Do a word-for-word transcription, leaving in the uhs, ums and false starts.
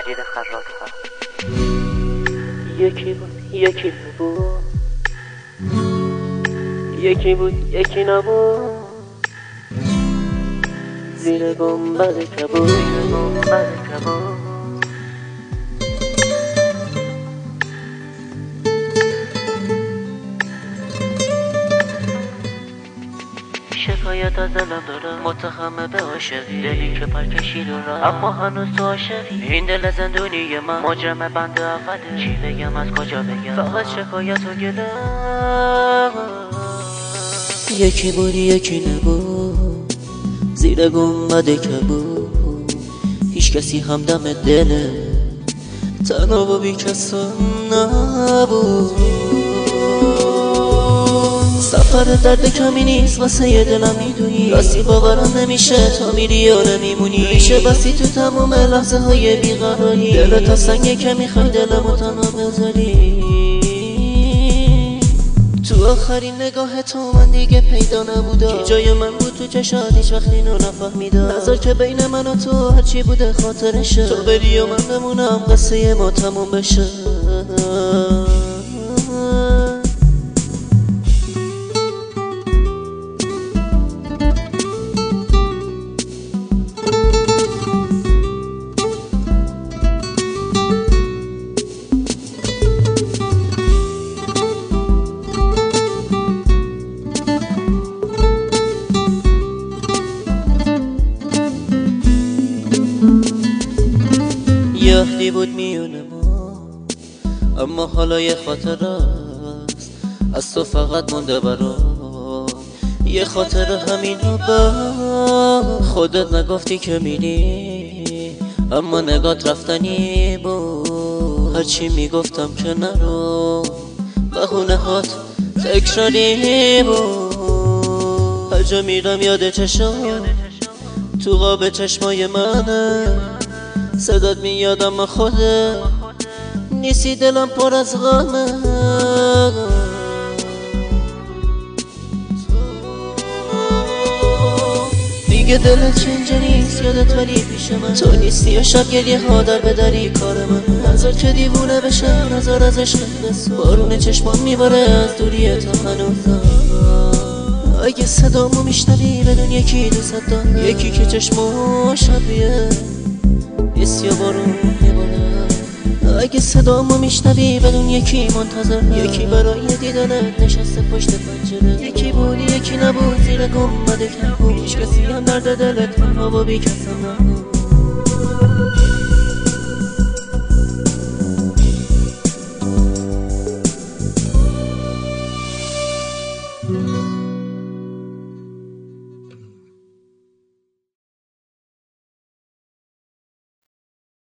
مجید خراط‌فر. یکی بود یکی نبود، یکی بود یکی نبود، زیر گنبد کبود، زیر گنبد کبود. شکایت از دلم دارم، متخمه به عاشقی، دلی که پر کشید و رفت اما هنوز تو عاشقی. این دل زندونی من مجرم بند اوله، چی بگم از کجا بگم، فقط شکایت و گلم. یکی بود یکی نبود، زیر گنبد کبود، هیچ کسی همدم دله، تنها و بی کسم نبود. سفر درد کمی نیست واسه یه دلم میدونی، راستی باورم نمیشه تا میری یا نمیمونی. میشه بسی تو تمام لحظه های بیقراری، دلت تا سنگه که میخوای دلمو تنها بذاری. تو آخرین نگاه تو من دیگه پیدا نبودا، کی جای من بود تو چشات هیچ وقت اینو نفهمیدا. نظر که بین من و تو هرچی بوده خاطرشه، تو بری و من بمونم قصه ما تموم بشه. یه عهدی بود میونه ما، اما حالا یه خاطر است از تو فقط مونده برام. یه خاطر همینو با خودت نگفتی که میری، اما نگات رفتنی بود. هرچی میگفتم که نرو، بهونه هات تکراری بود. هر جا میرم یاد چشم تو قاب چشمای منه، صدات میاد اما خودت نیستی، دلم پر از غمه. دیگه دلت که اینجا نیست، یادت ولی پیش من تو نیستی، یا شب گریه ها در بدری کار من. نظر که دیوونه بشه نظر از عشق بسو، بارون چشمان میباره از دوری تو هنوزم. اگه صدامو میشنوی بدون یکی دوست دارم، یکی که چشمو شبیه نیست یا بارون میباره. اگه صدامو میشنوی بدون یکی منتظر، یکی برای دیدنت نشسته پشت پنجره. یکی بودی یکی نبود، زیر گنبد کبود، هیچ کسی هم درد دلت تنها و بی کسم نبود.